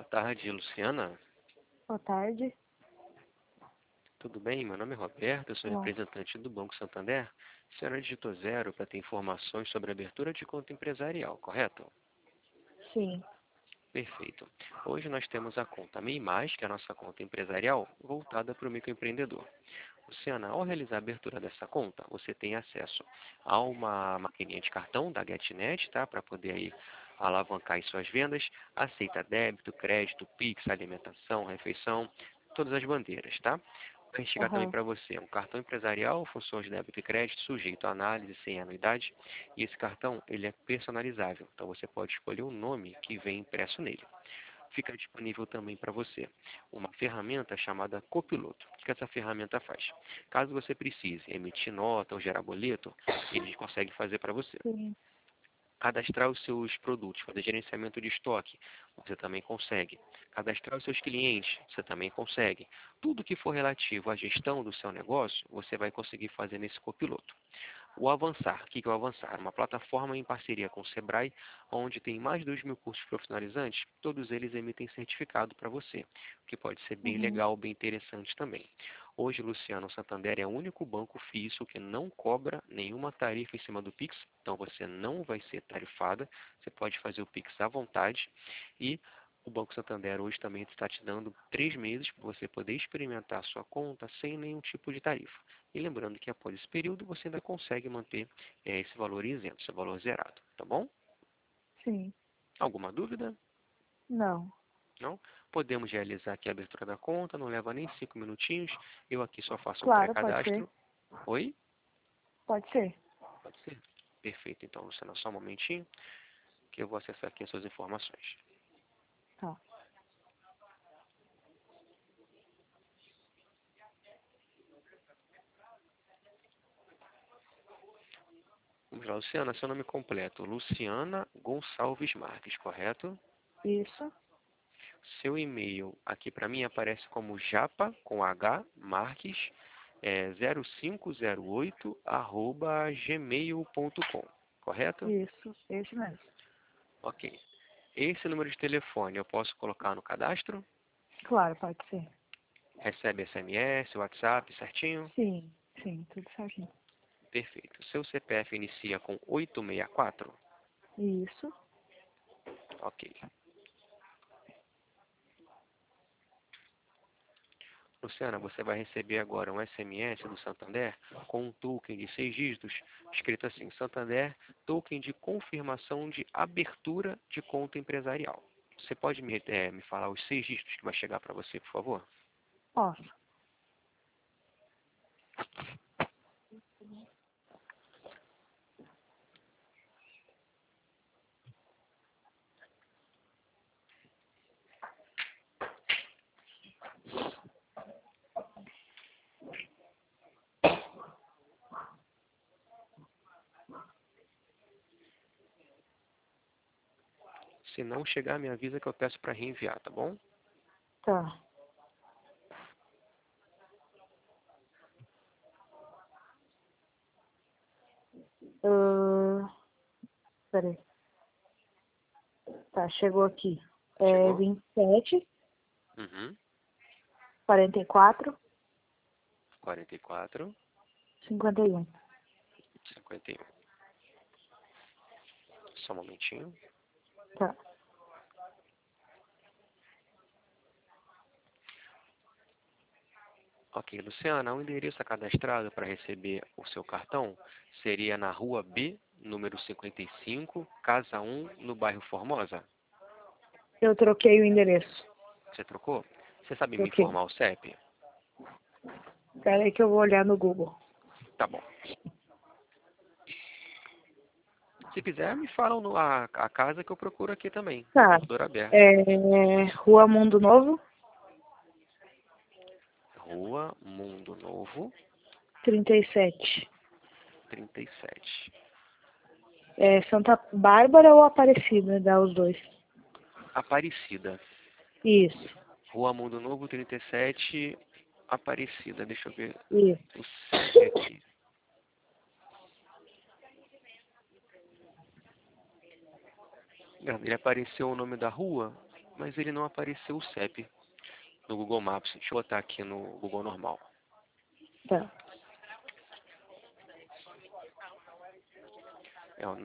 tarde, Luciana. Boa tarde. Tudo bem? Meu nome é Roberto, eu sou Bom, representante do Banco Santander. A senhora digitou 0 para ter informações sobre a abertura de conta empresarial, correto? sim. Perfeito. Hoje nós temos a conta MEI+, que é a nossa conta empresarial, voltada para o microempreendedor. Luciana, ao realizar a abertura dessa conta, você tem acesso a uma maquininha de cartão da GetNet, tá? Para poder aí alavancar as suas vendas. Aceita débito, crédito, Pix, alimentação, refeição, todas as bandeiras, tá? Vai chegar também Aham. para você um cartão empresarial, funções de débito e crédito, sujeito à análise, sem anuidade. E esse cartão, ele é personalizável, então você pode escolher o nome que vem impresso nele. Fica disponível também para você uma ferramenta chamada Copiloto. O que essa ferramenta faz? Caso você precise emitir nota ou gerar boleto, ele consegue fazer para você. Sim. Cadastrar os seus produtos, fazer gerenciamento de estoque, você também consegue. Cadastrar os seus clientes, você também consegue. Tudo que for relativo à gestão do seu negócio, você vai conseguir fazer nesse copiloto. O Avançar, o que é o Avançar? Uma plataforma em parceria com o Sebrae, onde tem mais de 2.000 cursos profissionalizantes, todos eles emitem certificado para você, o que pode ser bem Uhum. legal, bem interessante também. Hoje, Luciano, Santander é o único banco físico que não cobra nenhuma tarifa em cima do Pix, então você não vai ser tarifada, você pode fazer o Pix à vontade e o Banco Santander hoje também está te dando 3 meses para você poder experimentar a sua conta sem nenhum tipo de tarifa. E lembrando que após esse período você ainda consegue manter esse valor isento, esse valor zerado, tá bom? Sim. Alguma dúvida? Não. Não? Podemos realizar aqui a abertura da conta, não leva nem 5 minutinhos. Eu aqui só faço um Claro, pode ser. pré-cadastro. Oi? Pode ser. Pode ser? Perfeito, então, Luciano, só um momentinho que eu vou acessar aqui as suas informações. Tá. Vamos lá, Luciana, seu nome completo, Luciana Gonçalves Marques, correto? Isso. Seu e-mail aqui para mim aparece como japa, com H, Marques, 0508 @gmail.com, correto? Isso. Esse mesmo. Ok. Esse número de telefone eu posso colocar no cadastro? Claro, pode ser. Recebe SMS, WhatsApp, certinho? Sim. Sim, tudo certinho. Perfeito. Seu CPF inicia com 864? Isso. Ok. Luciana, você vai receber agora um SMS do Santander com um token de 6 dígitos, escrito assim, Santander, token de confirmação de abertura de conta empresarial. Você pode me falar os 6 dígitos que vai chegar para você, por favor? Posso. Se não chegar, me avisa que eu peço para reenviar, tá bom? Tá. Uh, peraí. Tá, chegou aqui. É Chegou? 27, Uhum. 44, 44, 51. 51. Só um momentinho. Tá. Ok, Luciana, o endereço cadastrado para receber o seu cartão seria na Rua B, número 55, Casa 1, no bairro Formosa. Eu troquei o endereço. Você trocou? Você sabe me Troquei. informar o CEP? Peraí que eu vou olhar no Google. Tá bom. Se quiser, me falam a casa que eu procuro aqui também. Tá. Computador aberto. É Rua Mundo Novo, Rua Mundo Novo, 37. 37. É Santa Bárbara ou Aparecida? Dá os dois. Aparecida. Isso. Rua Mundo Novo, 37, Aparecida. Deixa eu ver Isso. o CEP aqui. Ele apareceu o nome da rua? mas ele não apareceu o CEP no Google Maps. Deixa eu botar aqui no Google normal. Tá. É o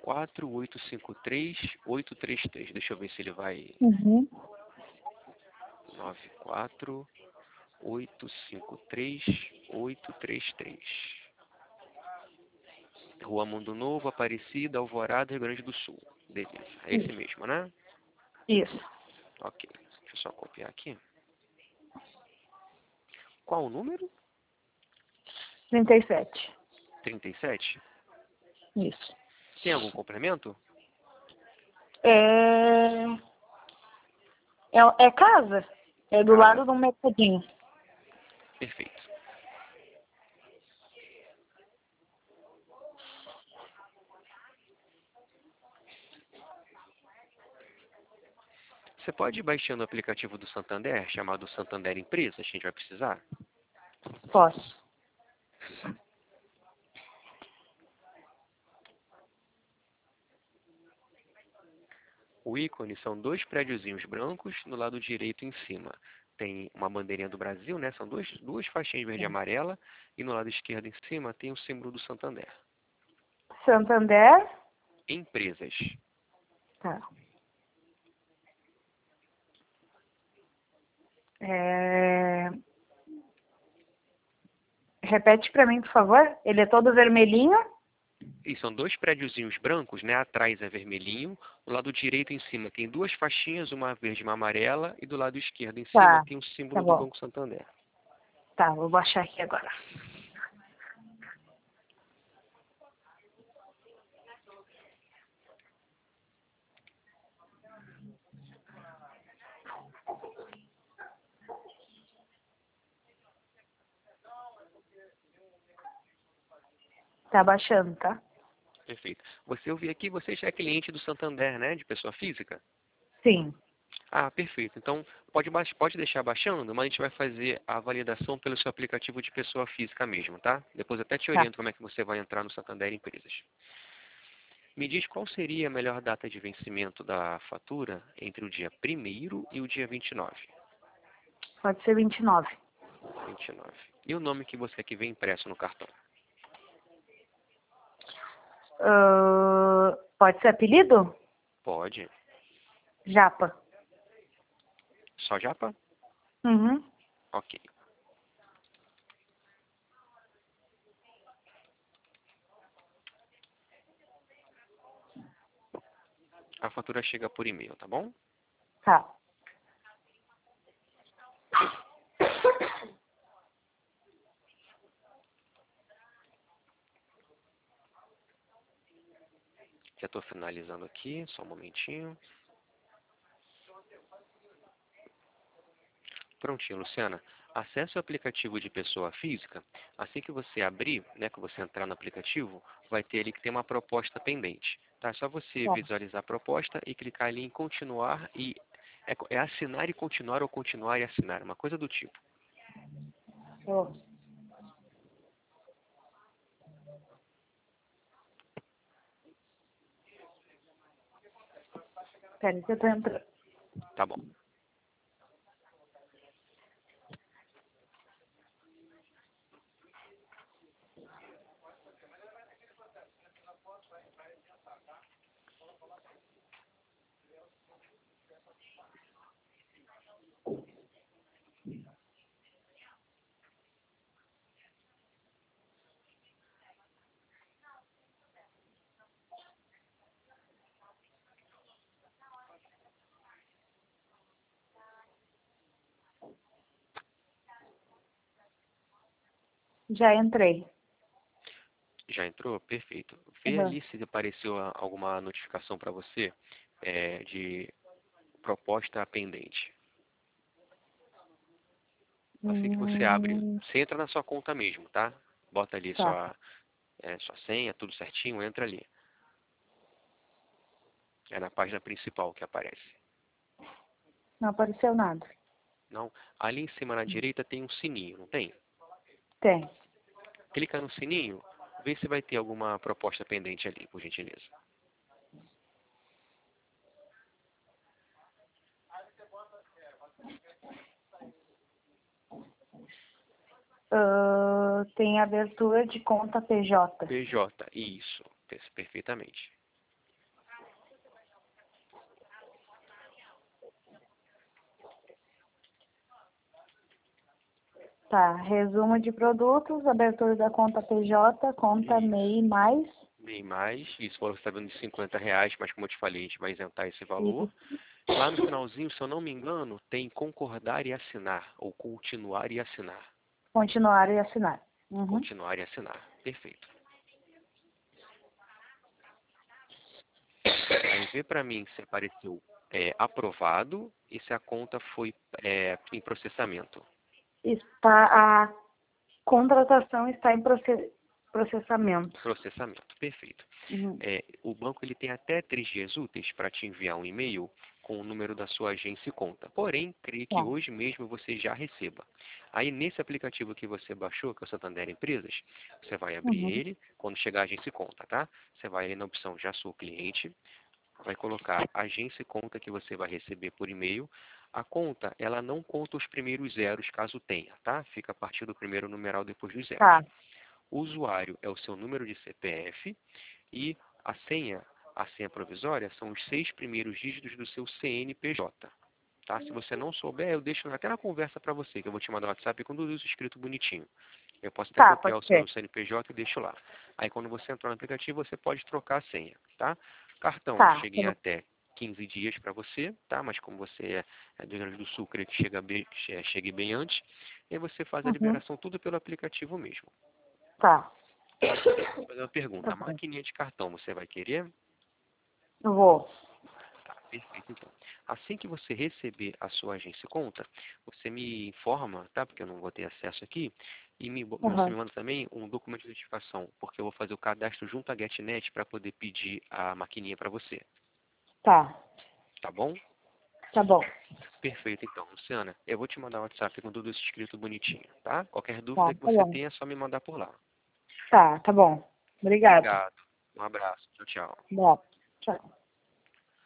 94853-833. Deixa eu ver se ele vai... Uhum. 94853-833. Rua Mundo Novo, Aparecida, Alvorada, Rio Grande do Sul. Beleza. É esse mesmo, né? Isso. Ok. Deixa eu só copiar aqui. Qual o número? 37. 37. Isso. Tem algum complemento? É casa. É do Casa. lado do mercadinho. Perfeito. Você pode ir baixando o aplicativo do Santander, chamado Santander Empresas, a gente vai precisar. Posso. O ícone são dois prédiozinhos brancos no lado direito em cima. Tem uma bandeirinha do Brasil, né? São duas faixinhas verde e amarela. E no lado esquerdo em cima tem o símbolo do Santander. Santander. Empresas. Tá. Repete para mim, por favor. Ele é todo vermelhinho. E são dois prédiozinhos brancos, né? Atrás é vermelhinho. Do lado direito em cima tem duas faixinhas, uma verde e uma amarela. E do lado esquerdo em cima Tá. tem o Tá símbolo do bom. Banco Santander. Tá, vou baixar aqui agora. Tá baixando, tá? Perfeito. Eu vi aqui, você já é cliente do Santander, né? De pessoa física? Sim. Ah, perfeito. Então, pode deixar baixando, mas a gente vai fazer a validação pelo seu aplicativo de pessoa física mesmo, tá? Depois eu até te Tá. oriento como é que você vai entrar no Santander Empresas. Me diz qual seria a melhor data de vencimento da fatura entre o dia 1º e o dia 29. Pode ser 29. 29. E o nome que você quer que vem impresso no cartão? Pode ser apelido? Pode. Japa. Só japa? Uhum. Ok. A fatura chega por e-mail, tá bom? Tá. Já estou finalizando aqui, só um momentinho. Prontinho, Luciana. Acesse o aplicativo de pessoa física. Assim que você abrir, né, que você entrar no aplicativo, vai ter ali que tem uma proposta pendente. Tá? É só você Tá. visualizar a proposta e clicar ali em continuar e é assinar e continuar ou continuar e assinar, uma coisa do tipo. Ó. Peraí que eu tô entrando. Tá bom. Já entrei. Já entrou? Perfeito. Vê Uhum. ali se apareceu alguma notificação para você de proposta pendente. Assim que você abre, Hum, você entra na sua conta mesmo, tá? Bota ali tá. sua senha, tudo certinho, entra ali. É na página principal que aparece. Não apareceu nada. Não, ali em cima na direita tem um sininho, não tem? Tem. Clica no sininho, vê se vai ter alguma proposta pendente ali, por gentileza. Tem abertura de conta PJ. PJ, isso, perfeitamente. Tá, resumo de produtos, abertura da conta PJ, conta Isso. MEI mais. Bem mais, isso, você está vendo de R$ 50, mas como eu te falei, a gente vai isentar esse valor. Isso. Lá no finalzinho, se eu não me engano, tem concordar e assinar, ou continuar e assinar. Continuar e assinar. Uhum. Continuar e assinar, perfeito. Aí vê para mim se apareceu aprovado e se a conta foi em processamento. A contratação está em processamento. Processamento, perfeito. Uhum. O banco ele tem até 3 dias úteis para te enviar um e-mail com o número da sua agência e conta. Porém, creio que Tá. hoje mesmo você já receba. Aí nesse aplicativo que você baixou, que é o Santander Empresas, você vai abrir Uhum. ele quando chegar a agência e conta, tá? Você vai ali na opção Já Sou Cliente, vai colocar agência e conta que você vai receber por e-mail. A conta, ela não conta os primeiros zeros, caso tenha, tá? Fica a partir do primeiro numeral depois dos zeros. Tá. O usuário é o seu número de CPF e a senha provisória, são os 6 primeiros dígitos do seu CNPJ. Tá? Se você não souber, eu deixo até na conversa para você, que eu vou te mandar no WhatsApp com tudo isso escrito bonitinho. Eu posso até Tá, copiar pode o seu ser. CNPJ e deixo lá. Aí quando você entrar no aplicativo, você pode trocar a senha, tá? Cartão, Tá, chega tá em bom. até 15 dias para você, tá? Mas como você é do Rio Grande do Sul, creio que chegue bem antes. E aí você faz a Uhum. liberação tudo pelo aplicativo mesmo. Tá. Tá? Vou fazer uma Tá pergunta. A bom. maquininha de cartão, você vai querer? Eu vou. Tá, perfeito então. Assim que você receber a sua agência e conta, você me informa, tá? Porque eu não vou ter acesso aqui. E você me Uhum. manda também um documento de identificação, porque eu vou fazer o cadastro junto à GetNet para poder pedir a maquininha para você. Tá. Tá bom? Tá bom. Perfeito então, Luciana. Eu vou te mandar o WhatsApp com tudo isso escrito bonitinho, tá? Qualquer Tá, dúvida que tá você bom. tenha, é só me mandar por lá. Tá, tá bom. Obrigado. Obrigado. Um abraço. Tchau, tchau. Bom, tchau.